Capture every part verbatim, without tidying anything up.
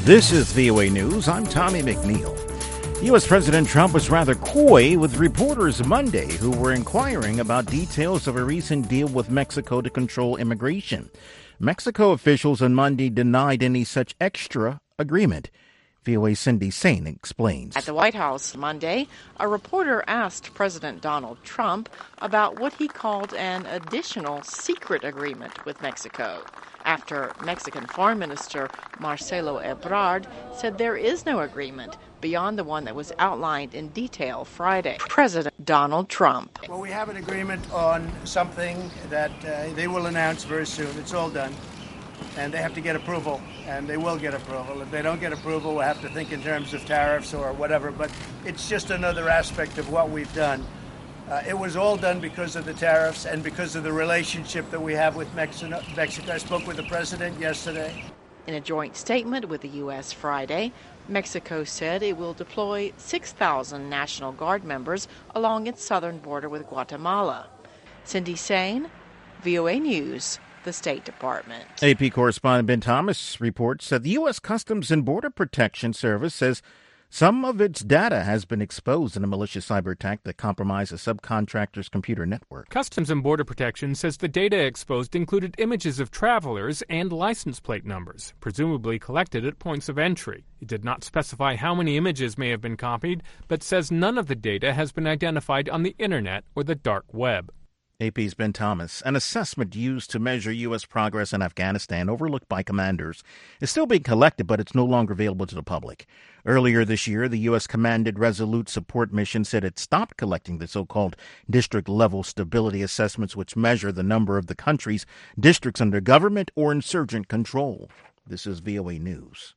This is V O A News. I'm Tommy McNeil. U S. President Trump was rather coy with reporters Monday who were inquiring about details of a recent deal with Mexico to control immigration. Mexico officials on Monday denied any such extra agreement. V O A's Cindy Sain explains. At the White House Monday, a reporter asked President Donald Trump about what he called an additional secret agreement with Mexico, after Mexican Foreign Minister Marcelo Ebrard said there is no agreement beyond the one that was outlined in detail Friday. President Donald Trump. Well, we have an agreement on something that uh, they will announce very soon. It's all done. And they have to get approval, and they will get approval. If they don't get approval, we'll have to think in terms of tariffs or whatever. But it's just another aspect of what we've done. Uh, it was all done because of the tariffs and because of the relationship that we have with Mexico. Mexico. I spoke with the president yesterday. In a joint statement with the U S Friday, Mexico said it will deploy six thousand National Guard members along its southern border with Guatemala. Cindy Sain, V O A News, the State Department. A P correspondent Ben Thomas reports that the U S. Customs and Border Protection Service says some of its data has been exposed in a malicious cyber attack that compromised a subcontractor's computer network. Customs and Border Protection says the data exposed included images of travelers and license plate numbers, presumably collected at points of entry. It did not specify how many images may have been copied, but says none of the data has been identified on the Internet or the dark web. A P's Ben Thomas. An assessment used to measure U S progress in Afghanistan, overlooked by commanders, is still being collected, but it's no longer available to the public. Earlier this year, the U S. commanded Resolute Support Mission said it stopped collecting the so-called district-level stability assessments, which measure the number of the country's districts under government or insurgent control. This is V O A News.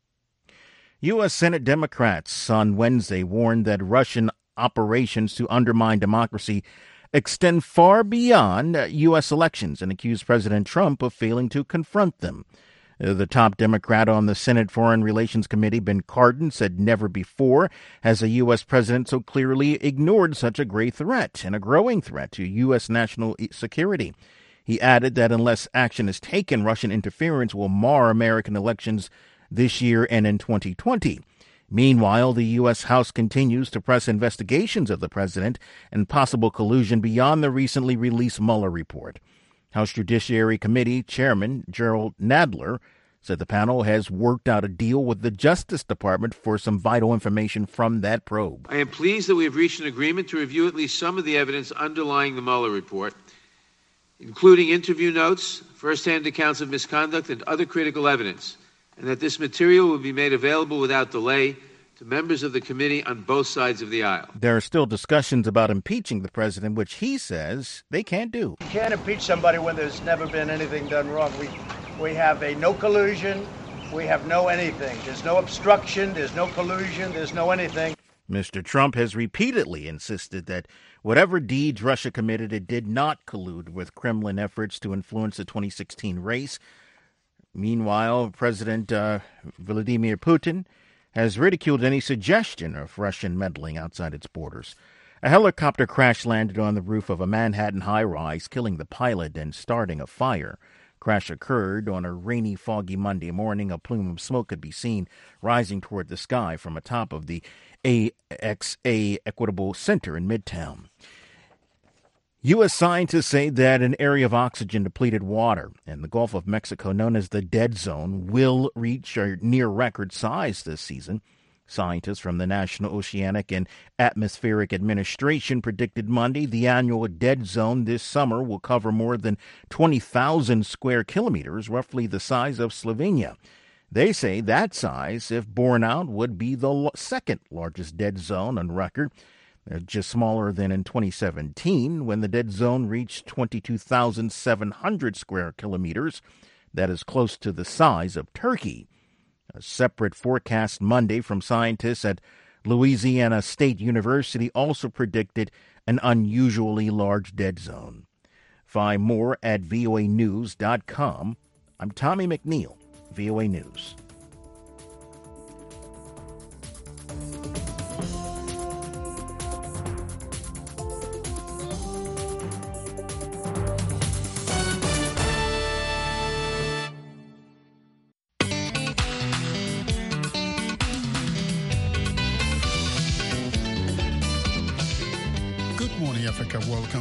U S. Senate Democrats on Wednesday warned that Russian operations to undermine democracy extend far beyond U S elections and accuse President Trump of failing to confront them. The top Democrat on the Senate Foreign Relations Committee, Ben Cardin, said never before has a U S president so clearly ignored such a great threat and a growing threat to U S national security. He added that unless action is taken, Russian interference will mar American elections this year and in twenty twenty. Meanwhile, the U S. House continues to press investigations of the president and possible collusion beyond the recently released Mueller report. House Judiciary Committee Chairman Gerald Nadler said the panel has worked out a deal with the Justice Department for some vital information from that probe. I am pleased that we have reached an agreement to review at least some of the evidence underlying the Mueller report, including interview notes, first-hand accounts of misconduct, and other critical evidence, and that this material will be made available without delay to members of the committee on both sides of the aisle. There are still discussions about impeaching the president, which he says they can't do. You can't impeach somebody when there's never been anything done wrong. We, we have a no collusion. We have no anything. There's no obstruction. There's no collusion. There's no anything. Mister Trump has repeatedly insisted that whatever deeds Russia committed, it did not collude with Kremlin efforts to influence the twenty sixteen race. Meanwhile, President uh, Vladimir Putin has ridiculed any suggestion of Russian meddling outside its borders. A helicopter crash landed on the roof of a Manhattan high-rise, killing the pilot and starting a fire. Crash occurred on a rainy, foggy Monday morning. A plume of smoke could be seen rising toward the sky from atop of the A X A Equitable Center in Midtown. U S scientists say that an area of oxygen-depleted water in the Gulf of Mexico known as the Dead Zone will reach a near-record size this season. Scientists from the National Oceanic and Atmospheric Administration predicted Monday the annual Dead Zone this summer will cover more than twenty thousand square kilometers, roughly the size of Slovenia. They say that size, if borne out, would be the second largest dead zone on record. They're just smaller than in twenty seventeen, when the dead zone reached twenty-two thousand seven hundred square kilometers. That is close to the size of Turkey. A separate forecast Monday from scientists at Louisiana State University also predicted an unusually large dead zone. Find more at V O A news dot com. I'm Tommy McNeil, V O A News.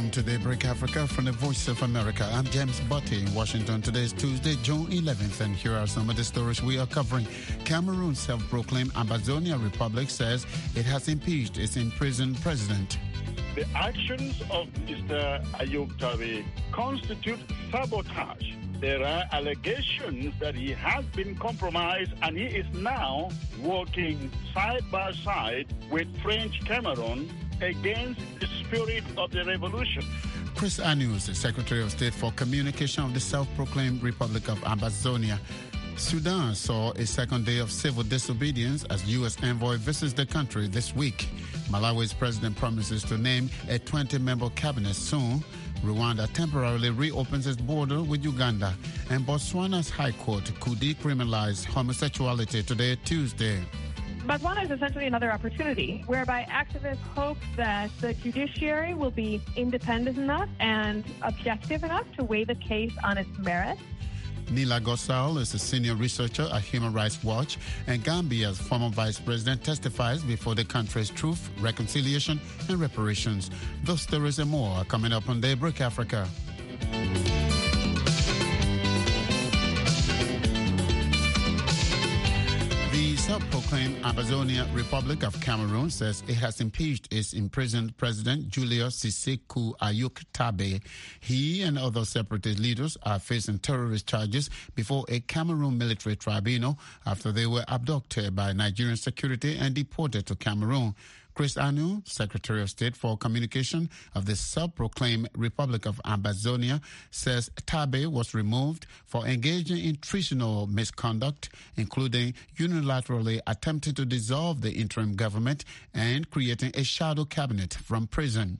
Welcome to Daybreak Africa from the Voice of America. I'm James Butte in Washington. Today is Tuesday, June eleventh, and here are some of the stories we are covering. Cameroon's self-proclaimed Ambazonia Republic says it has impeached its imprisoned president. The actions of Mister Ayub Tabe constitute sabotage. There are allegations that he has been compromised and he is now working side by side with French Cameroon against the spirit of the revolution. Chris Anius, the Secretary of State for Communication of the self-proclaimed Republic of Ambazonia. Sudan saw a second day of civil disobedience as U S envoy visits the country this week. Malawi's president promises to name a twenty-member cabinet soon. Rwanda temporarily reopens its border with Uganda. And Botswana's High Court could decriminalize homosexuality today, Tuesday. Botswana is essentially another opportunity whereby activists hope that the judiciary will be independent enough and objective enough to weigh the case on its merits. Nila Gosal is a senior researcher at Human Rights Watch, and Gambia's former vice president testifies before the country's Truth, Reconciliation, and Reparations. Those stories and more are coming up on Daybreak Africa. The self-proclaimed Ambazonia Republic of Cameroon says it has impeached its imprisoned president, Julius Sissekou Ayuk Tabe. He and other separatist leaders are facing terrorist charges before a Cameroon military tribunal after they were abducted by Nigerian security and deported to Cameroon. Chris Anu, Secretary of State for Communication of the self-proclaimed Republic of Ambazonia, says Tabe was removed for engaging in treasonable misconduct, including unilaterally attempting to dissolve the interim government and creating a shadow cabinet from prison.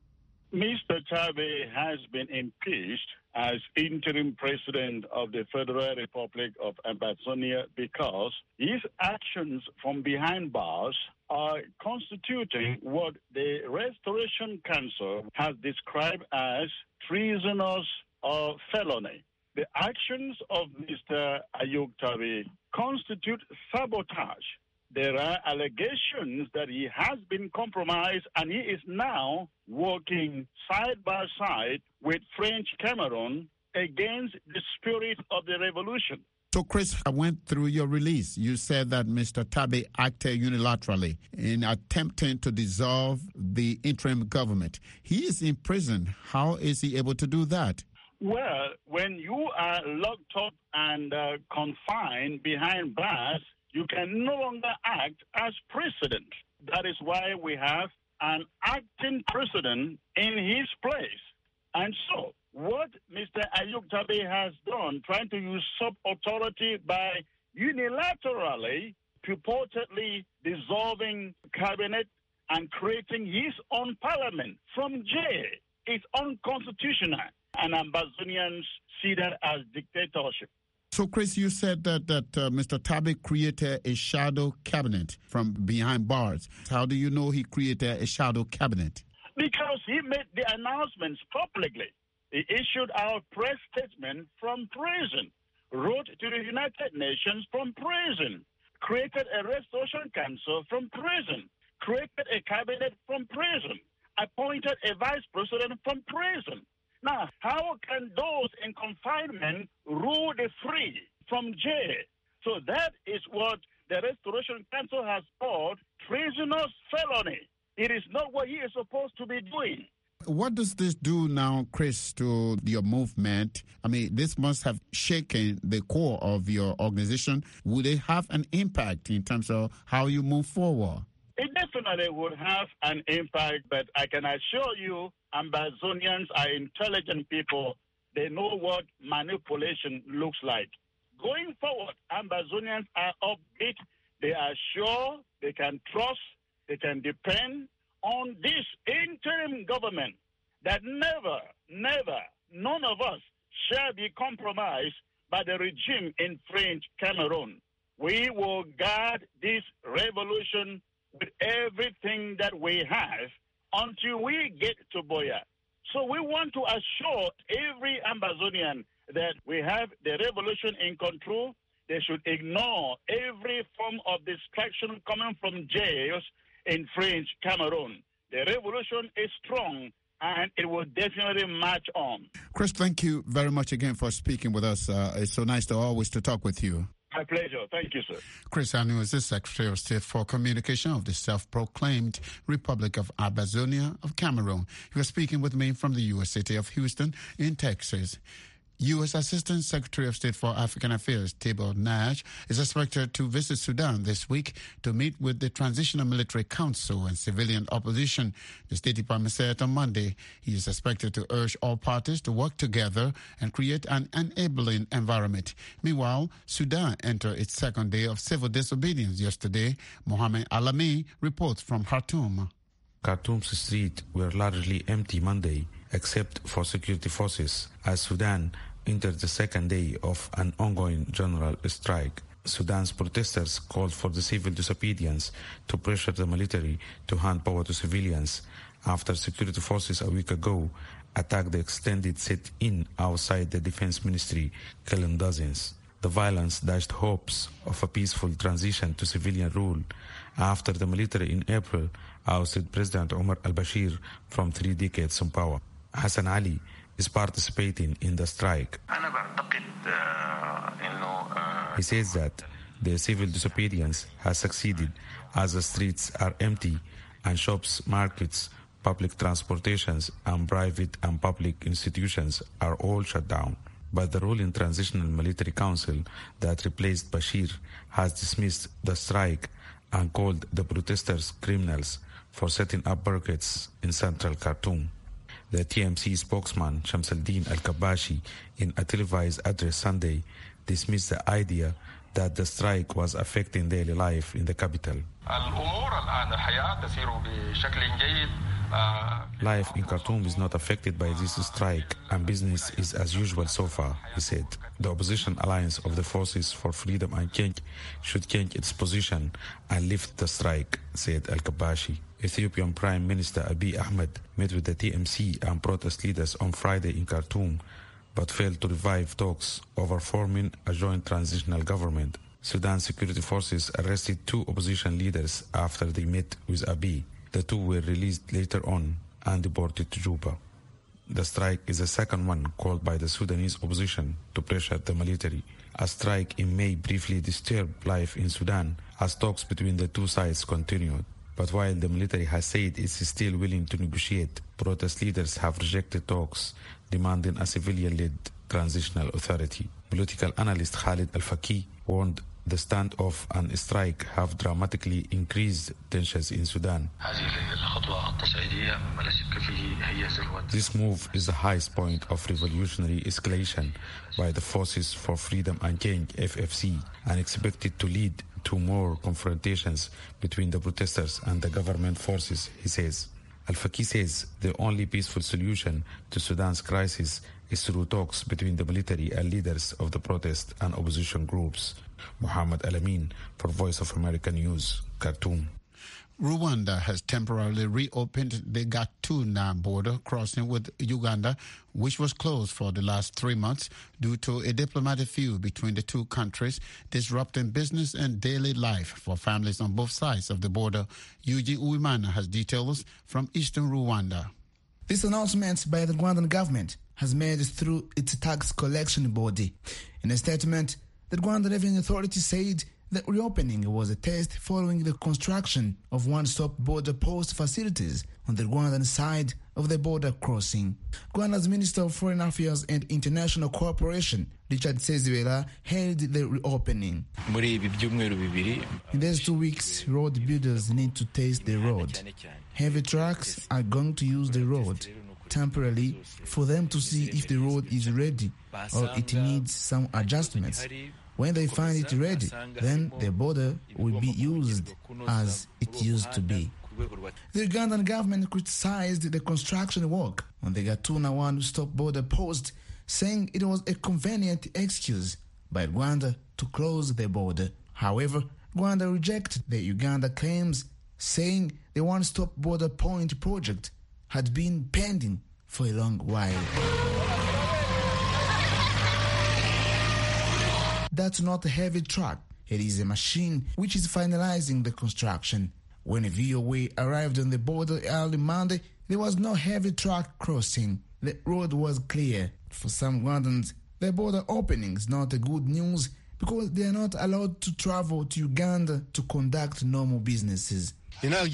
Mister Tabe has been impeached as interim president of the Federal Republic of Ambazonia because his actions from behind bars are constituting what the Restoration Council has described as treasonous or felony. The actions of Mister Ayub Tabe constitute sabotage. There are allegations that he has been compromised and he is now working side by side with French Cameroon against the spirit of the revolution. So, Chris, I went through your release. You said that Mister Tabe acted unilaterally in attempting to dissolve the interim government. He is in prison. How is he able to do that? Well, when you are locked up and uh, confined behind bars, you can no longer act as president. That is why we have an acting president in his place. And so, what Mister Ayub Tabe has done, trying to usurp authority by unilaterally, purportedly dissolving cabinet and creating his own parliament from jail, is unconstitutional. And Ambazonians see that as dictatorship. So, Chris, you said that, that uh, Mister Tabe created a shadow cabinet from behind bars. How do you know he created a shadow cabinet? Because he made the announcements publicly. He issued out press statement from prison, wrote to the United Nations from prison, created a restoration council from prison, created a cabinet from prison, appointed a vice president from prison. Now, how can those in confinement rule the free from jail? So that is what the Restoration Council has called treasonous felony. It is not what he is supposed to be doing. What does this do now, Chris, to your movement? I mean, this must have shaken the core of your organization. Would it have an impact in terms of how you move forward? It definitely would have an impact, but I can assure you, Ambazonians are intelligent people. They know what manipulation looks like. Going forward, Ambazonians are upbeat. They are sure, they can trust, they can depend on this interim government that never, never, none of us shall be compromised by the regime in French Cameroon. We will guard this revolution with everything that we have until we get to Buea. So we want to assure every Ambazonian that we have the revolution in control. They should ignore every form of distraction coming from jails in French Cameroon. The revolution is strong and it will definitely march on. Chris, thank you very much again for speaking with us. Uh, it's so nice to always to talk with you. My pleasure. Thank you, sir. Chris Anu is the Secretary of State for Communication of the self-proclaimed Republic of Amazonia of Cameroon. He was speaking with me from the U S city of Houston in Texas. U S Assistant Secretary of State for African Affairs, Tibor Nagy, is expected to visit Sudan this week to meet with the Transitional Military Council and civilian opposition. The State Department said on Monday he is expected to urge all parties to work together and create an enabling environment. Meanwhile, Sudan entered its second day of civil disobedience yesterday. Mohamed Alami reports from Khartoum. Khartoum's streets were largely empty Monday, except for security forces, as Sudan entered the second day of an ongoing general strike. Sudan's protesters called for the civil disobedience to pressure the military to hand power to civilians after security forces a week ago attacked the extended sit-in outside the defense ministry, killing dozens. The violence dashed hopes of a peaceful transition to civilian rule after the military in April ousted President Omar al-Bashir from three decades in power. Hassan Ali is participating in the strike. He says that the civil disobedience has succeeded as the streets are empty and shops, markets, public transportations and private and public institutions are all shut down. But the ruling Transitional Military Council that replaced Bashir has dismissed the strike and called the protesters criminals for setting up barricades in central Khartoum. The T M C spokesman, Shamsuddin Al-Kabashi, in a televised address Sunday, dismissed the idea that the strike was affecting daily life in the capital. Life in Khartoum is not affected by this strike and business is as usual so far, he said. The opposition alliance of the Forces for Freedom and Change should change its position and lift the strike, said Al-Kabashi. Ethiopian Prime Minister Abiy Ahmed met with the T M C and protest leaders on Friday in Khartoum, but failed to revive talks over forming a joint transitional government. Sudan security forces arrested two opposition leaders after they met with Abiy. The two were released later on and deported to Juba. The strike is the second one called by the Sudanese opposition to pressure the military. A strike in May briefly disturbed life in Sudan as talks between the two sides continued. But while the military has said it is still willing to negotiate, protest leaders have rejected talks, demanding a civilian-led transitional authority. Political analyst Khalid Al-Faqih warned the standoff and strike have dramatically increased tensions in Sudan. This move is the highest point of revolutionary escalation by the Forces for Freedom and Change, F F C, and expected to lead to more confrontations between the protesters and the government forces, he says. Al-Faqih says the only peaceful solution to Sudan's crisis is through talks between the military and leaders of the protest and opposition groups. Mohamed Alamin for Voice of America News, Khartoum. Rwanda has temporarily reopened the Gatuna border crossing with Uganda, which was closed for the last three months due to a diplomatic feud between the two countries, disrupting business and daily life for families on both sides of the border. Eugene Uwimana has details from eastern Rwanda. This announcement by the Rwandan government has made through its tax collection body. In a statement, the Rwandan Revenue Authority said the reopening was a test following the construction of one-stop border post facilities on the Rwandan side of the border crossing. Rwanda's Minister of Foreign Affairs and International Cooperation, Richard Sezibera, held the reopening. In these two weeks, road builders need to test the road. Heavy trucks are going to use the road temporarily for them to see if the road is ready or it needs some adjustments. When they find it ready, then the border will be used as it used to be. The Ugandan government criticized the construction work on the Gatuna one-stop border post, saying it was a convenient excuse by Rwanda to close the border. However, Rwanda rejected the Uganda claims, saying the one-stop border point project had been pending for a long while. That's not a heavy truck. It is a machine which is finalizing the construction. When a V O A arrived on the border early Monday, There was no heavy truck crossing. The road was clear. For some Rwandans, the border opening is not a good news because they are not allowed to travel to Uganda to conduct normal businesses. Here, a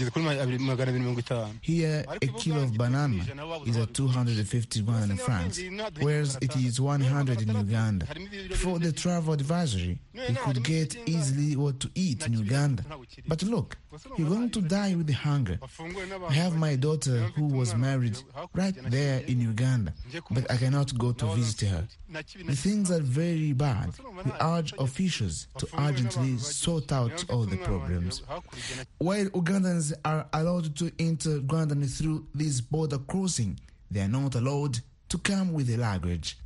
kilo of banana is at two hundred fifty Rwandan francs, whereas it is one hundred in Uganda. For the travel advisory, he could get easily what to eat in Uganda. But look, you're going to die with hunger. I have my daughter who was married right there in Uganda, but I cannot go to visit her. The things are very bad. We urge officials to urgently sort out all the problems. While Ugandans are allowed to enter Rwanda through this border crossing, they are not allowed to come with the luggage.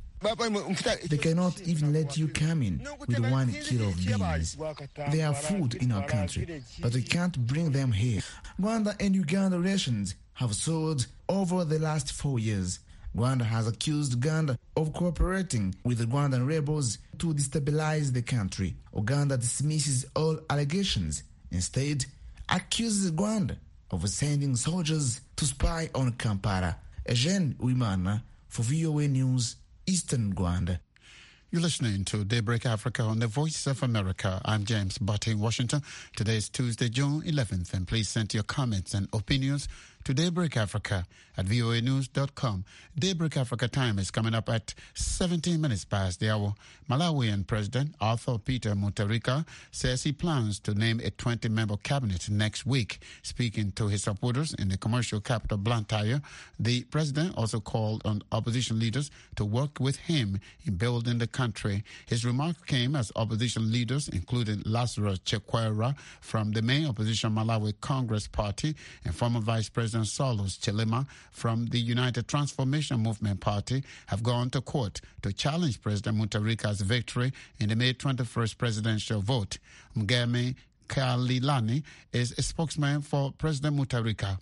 They cannot even let you come in with one kilo of beans. They are food in our country, but we can't bring them here. Rwanda and Uganda relations have soared over the last four years. Rwanda has accused Uganda of cooperating with the Rwandan rebels to destabilize the country. Uganda dismisses all allegations. Instead, accuses Rwanda of sending soldiers to spy on Kampala. Eugene Uimana for V O A News, Eastern Rwanda. You're listening to Daybreak Africa on the Voice of America. I'm James Butt in Washington. Today is Tuesday, June eleventh, and please send your comments and opinions to Daybreak Africa at voa news dot com. Daybreak Africa time is coming up at seventeen minutes past the hour. Malawian President Arthur Peter Mutharika says he plans to name a twenty-member cabinet next week. Speaking to his supporters in the commercial capital Blantyre, the president also called on opposition leaders to work with him in building the country. His remark came as opposition leaders, including Lazarus Chakwera from the main opposition Malawi Congress Party and former Vice President Saulos Chilima from the United Transformation Movement Party, have gone to court to challenge President Mutharika's victory in the May twenty-first presidential vote. Mgeme Kalilani is a spokesman for President Mutharika.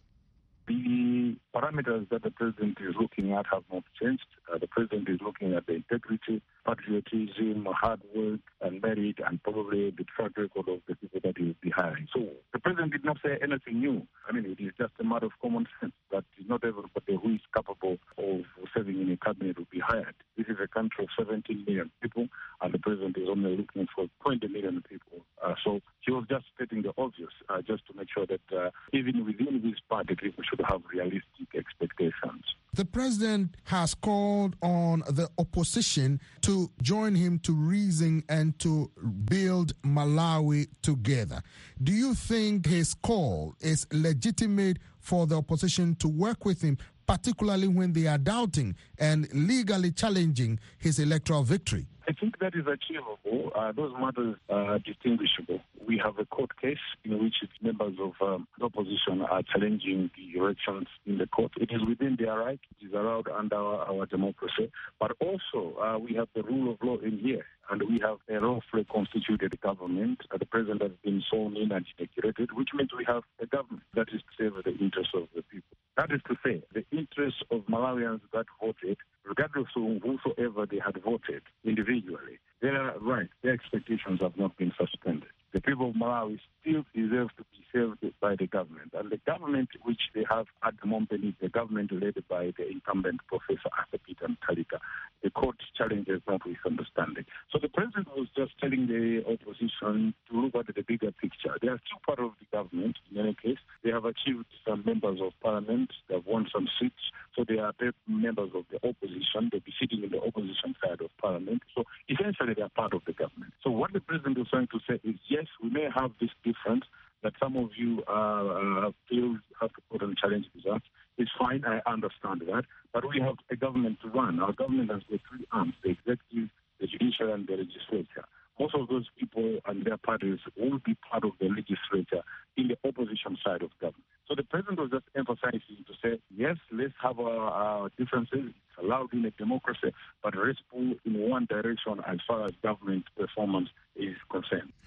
The parameters that the president is looking at have not changed. Uh, the president is looking at the integrity, patriotism, hard work, and merit, and probably the track record of the people that he will be hiring. So the president did not say anything new. I mean, it is just a matter of common sense that not everybody who is capable of serving in a cabinet will be hired. This is a country of seventeen million people, and the president is only looking for twenty million people. Uh, so he was just stating the obvious, uh, just to make sure that uh, even within his party, people should have realistic expectations. The president has called on the opposition to join him to reason and to build Malawi together. Do you think his call is legitimate for the opposition to work with him, particularly when they are doubting and legally challenging his electoral victory? I think that is achievable. Uh, those matters are distinguishable. We have a court case in which members of um, the opposition are challenging the elections in the court. It is within their right. It is allowed under our, our democracy. But also, uh, we have the rule of law in here, and we have a lawfully constituted government. Uh, the president has been sworn in and inaugurated, which means we have a government that is to serve the interests of the people. That is to say, the interests of Malawians that voted, regardless of whosoever they had voted individually, their rights, their expectations have not been suspended. The people of Malawi still deserve to be served by the government. And the government which they have at the moment is the government led by the incumbent Professor Arthur Peter Mutharika. The court challenges that with understanding. So the president was just telling the opposition to look at the bigger picture. They are still part of the government in any case. They have achieved some members of parliament. They have won some seats. So they are members of the opposition. They'll be sitting in the opposition side of parliament. So essentially they are part of the government. So what the president is trying to say is, yes, we may have this difference that some of you uh, uh, feel have to put on challenge results. It's fine, I understand that. But we have a government to run. Our government has the three arms, the executive, the judicial, and the legislature. Most of those people and their parties will be part of the legislature in the opposition side of government. So the president was just emphasizing to say, yes, let's have our, our differences. It's allowed in a democracy, but let's pull in one direction as far as government performance is concerned.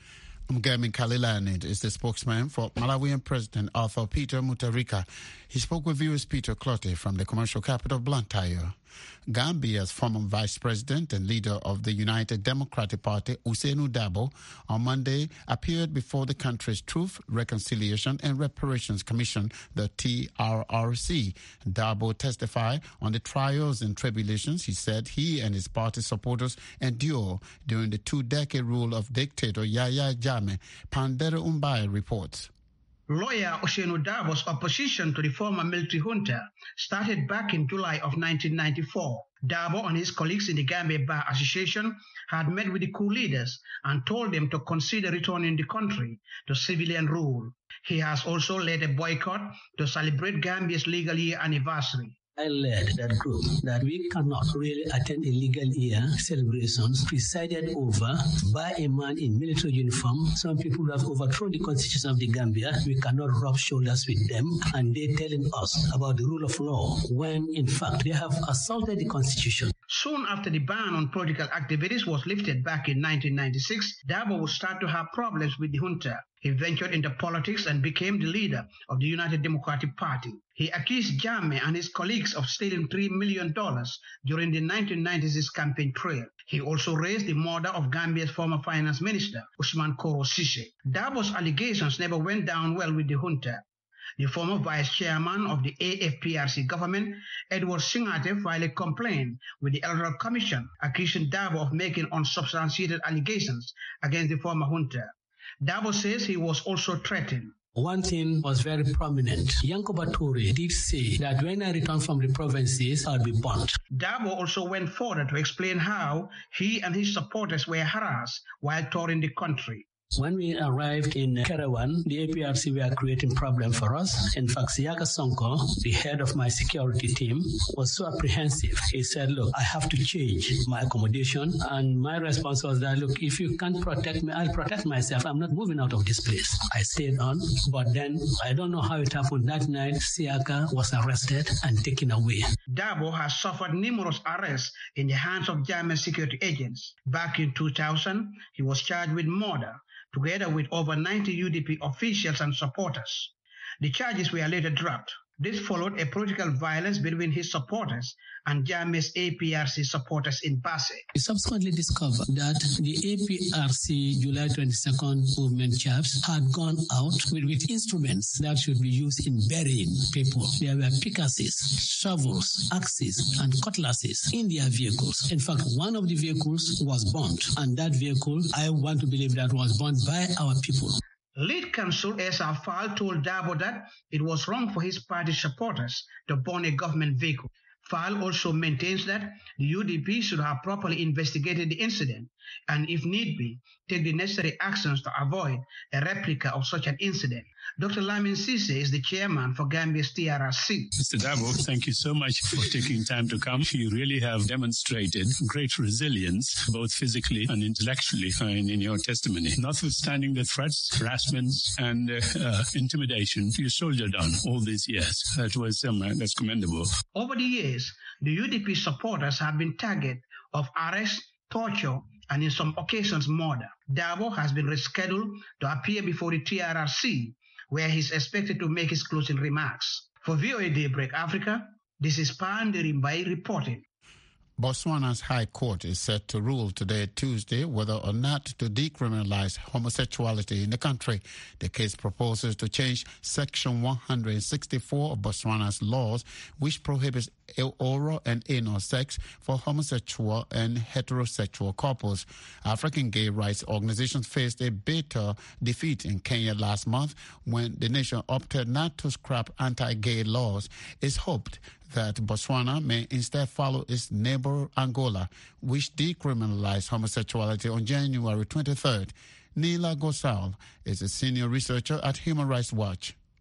Mgemi Kalilanid is the spokesman for Malawian President Arthur Peter Mutharika. He spoke with viewers Peter Clotte from the commercial capital Blantyre. Gambia's former vice president and leader of the United Democratic Party, Ousainou Darboe, on Monday appeared before the country's Truth, Reconciliation and Reparations Commission, the T R R C. Darboe testified on the trials and tribulations he said he and his party supporters endure during the two-decade rule of dictator Yahya Jammeh. Pandere Umbai reports. Lawyer Ousainou Darboe's opposition to the former military junta started back in July of nineteen ninety-four. Darboe and his colleagues in the Gambia Bar Association had met with the coup leaders and told them to consider returning the country to civilian rule. He has also led a boycott to celebrate Gambia's legal year anniversary. I led that group that we cannot really attend a legal year celebrations presided over by a man in military uniform. Some people have overthrown the constitution of the Gambia. We cannot rub shoulders with them, and they're telling us about the rule of law when, in fact, they have assaulted the constitution. Soon after the ban on political activities was lifted back in nineteen ninety-six, Darboe would start to have problems with the junta. He ventured into politics and became the leader of the United Democratic Party. He accused Jammeh and his colleagues of stealing three million dollars during the nineteen ninety-six campaign trail. He also raised the murder of Gambia's former finance minister, Ousmane Koro Cisse. Darboe's allegations never went down well with the junta. The former vice chairman of the A F P R C government, Edward Singate, filed a complaint with the Electoral Commission accusing Darboe of making unsubstantiated allegations against the former junta. Darboe says he was also threatened. One thing was very prominent. Yankuba Toure did say that when I return from the provinces, I'll be burnt. Darboe also went further to explain how he and his supporters were harassed while touring the country. When we arrived in Kerawan, the A P R C were creating problems for us. In fact, Siaka Sonko, the head of my security team, was so apprehensive. He said, look, I have to change my accommodation. And my response was that, look, if you can't protect me, I'll protect myself. I'm not moving out of this place. I stayed on. But then, I don't know how it happened. That night, Siaka was arrested and taken away. Darboe has suffered numerous arrests in the hands of German security agents. Back in two thousand, he was charged with murder, together with over ninety U D P officials and supporters. The charges were later dropped. This followed a political violence between his supporters and Jammeh's A P R C supporters in Basse. We subsequently discovered that the A P R C July twenty-second movement chaps had gone out with, with instruments that should be used in burying people. There were pickaxes, shovels, axes, and cutlasses in their vehicles. In fact, one of the vehicles was burnt, and that vehicle, I want to believe that was burnt by our people. Lead counsel Esa Fall told Darboe that it was wrong for his party supporters to burn a government vehicle. Fall also maintains that the U D P should have properly investigated the incident and, if need be, take the necessary actions to avoid a replica of such an incident. Doctor Lamin Cisse is the chairman for Gambia's T R R C. Mister Darboe, thank you so much for taking time to come. You really have demonstrated great resilience, both physically and intellectually, in, in your testimony. Notwithstanding the threats, harassments, and uh, uh, intimidation, you soldiered on all these years. That was um, uh, that's commendable. Over the years, the U D P supporters have been target of arrest, torture, and in some occasions murder. Darboe has been rescheduled to appear before the T R R C, where he's expected to make his closing remarks. For V O A Daybreak Africa, this is Pandere Umbai reporting. Botswana's High Court is set to rule today, Tuesday, whether or not to decriminalize homosexuality in the country. The case proposes to change Section one hundred sixty-four of Botswana's laws, which prohibits oral and anal sex for homosexual and heterosexual couples. African gay rights organizations faced a bitter defeat in Kenya last month when the nation opted not to scrap anti-gay laws. It's hoped that Botswana may instead follow its neighbor Angola, which decriminalized homosexuality on January twenty-third. Neela Gosal is a senior researcher at Human Rights Watch.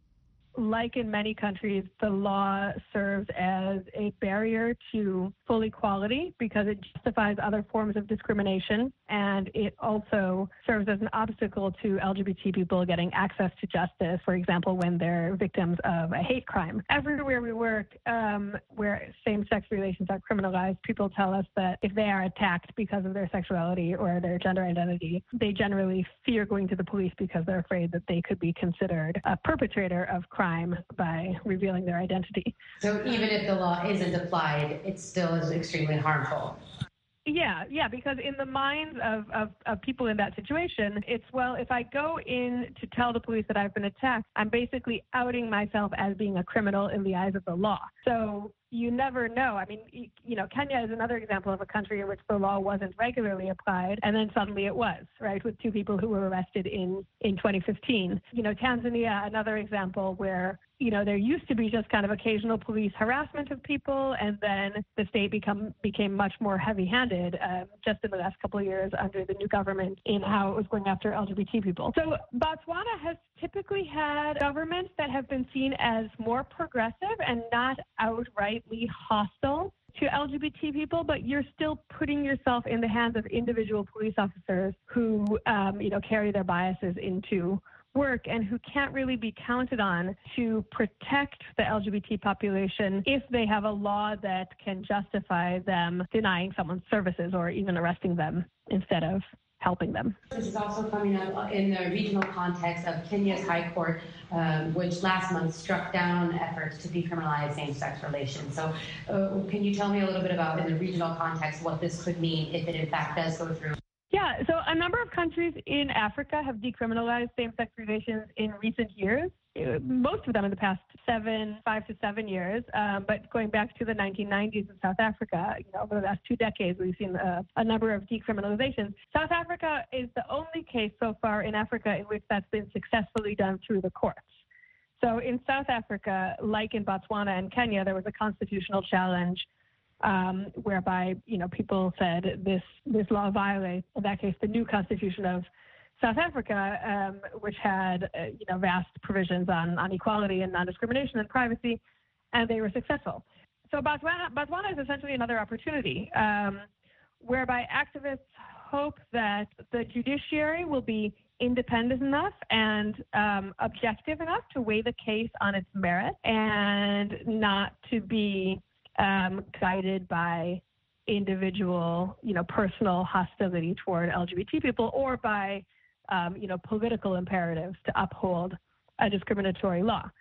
like in many countries, the law serves as a barrier to full equality because it justifies other forms of discrimination, and it also serves as an obstacle to L G B T people getting access to justice, for example, when they're victims of a hate crime. Everywhere we work, um, where same-sex relations are criminalized, people tell us that if they are attacked because of their sexuality or their gender identity, they generally fear going to the police because they're afraid that they could be considered a perpetrator of crime by revealing their identity. So even if the law isn't applied, it still is extremely harmful. Yeah, yeah, because in the minds of, of, of people in that situation, it's, well, if I go in to tell the police that I've been attacked, I'm basically outing myself as being a criminal in the eyes of the law. So you never know. I mean, you know, Kenya is another example of a country in which the law wasn't regularly applied, and then suddenly it was, right, with two people who were arrested in, in twenty fifteen. You know, Tanzania, another example where, you know, there used to be just kind of occasional police harassment of people, and then the state become became much more heavy-handed um, just in the last couple of years under the new government in how it was going after L G B T people. So Botswana has typically had governments that have been seen as more progressive and not outrightly hostile to L G B T people, but you're still putting yourself in the hands of individual police officers who, um, you know, carry their biases into work and who can't really be counted on to protect the L G B T population if they have a law that can justify them denying someone services or even arresting them instead of helping them. This is also coming up in the regional context of Kenya's High Court, um, which last month struck down efforts to decriminalize same-sex relations. So uh, can you tell me a little bit about, in the regional context, what this could mean if it in fact does go through? Yeah, so a number of countries in Africa have decriminalized same-sex relations in recent years, most of them in the past seven, five to seven years. Um, but going back to the nineteen nineties in South Africa, you know, over the last two decades, we've seen a, a number of decriminalizations. South Africa is the only case so far in Africa in which that's been successfully done through the courts. So in South Africa, like in Botswana and Kenya, there was a constitutional challenge Um, whereby, you know, people said this this law violates, in that case, the new constitution of South Africa, um, which had, uh, you know, vast provisions on, on equality and non-discrimination and privacy, and they were successful. So Botswana, Botswana is essentially another opportunity um, whereby activists hope that the judiciary will be independent enough and um, objective enough to weigh the case on its merit and not to be Um, guided by individual, you know, personal hostility toward L G B T people or by, um, you know, political imperatives to uphold a discriminatory law.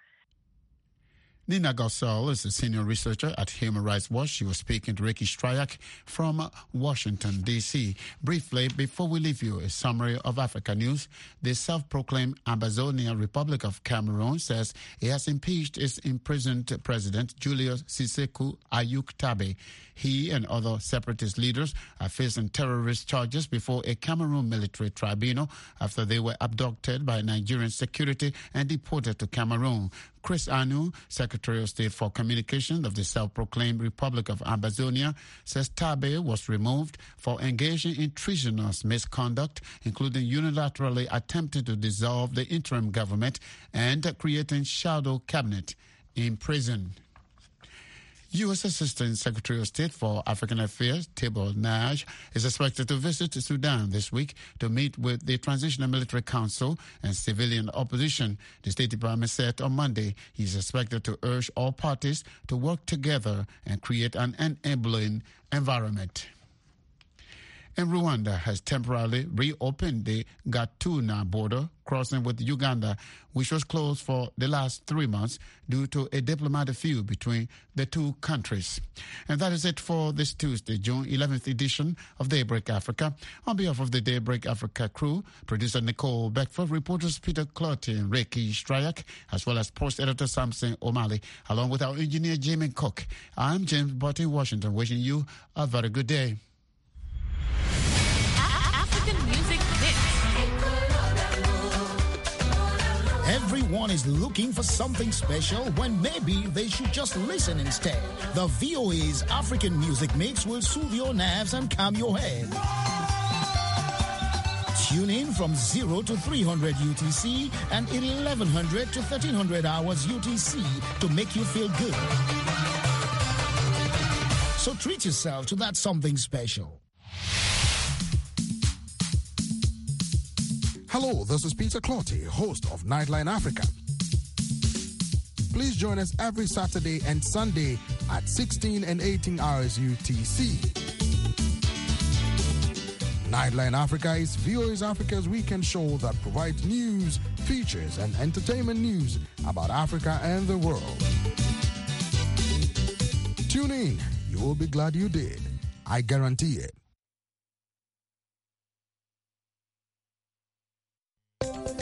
Nina Gausel is a senior researcher at Human Rights Watch. She was speaking to Ricky Stryak from Washington, D C Briefly, before we leave you, a summary of Africa news. The self-proclaimed Ambazonia Republic of Cameroon says it has impeached its imprisoned president, Julius Sissekou Ayuk-Tabe. He and other separatist leaders are facing terrorist charges before a Cameroon military tribunal after they were abducted by Nigerian security and deported to Cameroon. Chris Anu, Secretary of State for Communications of the self-proclaimed Republic of Ambazonia, says Tabe was removed for engaging in treasonous misconduct, including unilaterally attempting to dissolve the interim government and creating shadow cabinet in prison. U S Assistant Secretary of State for African Affairs, Tibor Nagy, is expected to visit Sudan this week to meet with the Transitional Military Council and civilian opposition. The State Department said on Monday he is expected to urge all parties to work together and create an enabling environment. And Rwanda has temporarily reopened the Gatuna border crossing with Uganda, which was closed for the last three months due to a diplomatic feud between the two countries. And that is it for this Tuesday, June eleventh edition of Daybreak Africa. On behalf of the Daybreak Africa crew, producer Nicole Beckford, reporters Peter Clotty and Ricky Stryak, as well as post editor Samson O'Malley, along with our engineer Jamie Cook. I'm James Botti, Washington, wishing you a very good day. Everyone is looking for something special when maybe they should just listen instead. The V O A's African Music Mix will soothe your nerves and calm your head. Tune in from zero to three hundred U T C and eleven hundred to thirteen hundred hours U T C to make you feel good. So treat yourself to that something special. Hello, this is Peter Clotty, host of Nightline Africa. Please join us every Saturday and Sunday at sixteen and eighteen hours U T C. Nightline Africa is V O A's Africa's weekend show that provides news, features, and entertainment news about Africa and the world. Tune in. You will be glad you did. I guarantee it.